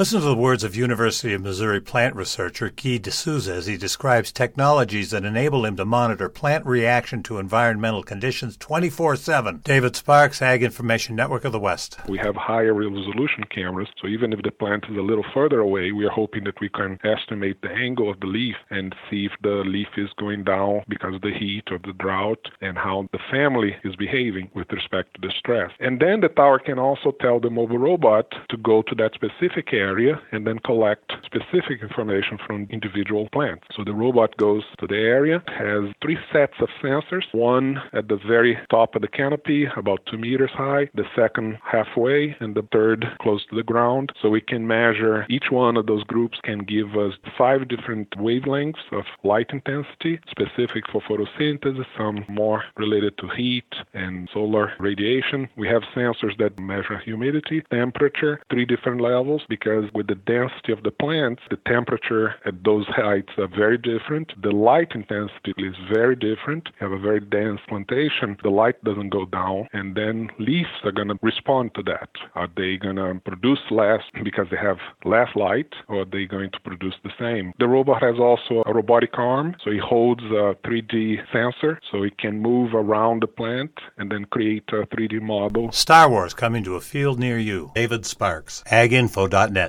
Listen to the words of University of Missouri plant researcher Guy D'Souza as he describes technologies that enable him to monitor plant reaction to environmental conditions 24/7. David Sparks, Ag Information Network of the West. We have higher resolution cameras, so even if the plant is a little further away, we are hoping that we can estimate the angle of the leaf and see if the leaf is going down because of the heat or the drought and how the family is behaving with respect to the stress. And then the tower can also tell the mobile robot to go to that specific area and then collect specific information from individual plants. So the robot goes to the area, has 3 sets of sensors, one at the very top of the canopy, about 2 meters high, the second halfway, and the third close to the ground. So we can measure each one of those groups can give us 5 different wavelengths of light intensity, specific for photosynthesis, some more related to heat and solar radiation. We have sensors that measure humidity, temperature, 3 different levels, because with the density of the plants, the temperature at those heights are very different. The light intensity is very different. You have a very dense plantation, the light doesn't go down, and then leaves are going to respond to that. Are they going to produce less because they have less light, or are they going to produce the same? The robot has also a robotic arm, so it holds a 3D sensor, so it can move around the plant and then create a 3D model. Star Wars coming to a field near you. David Sparks, aginfo.net.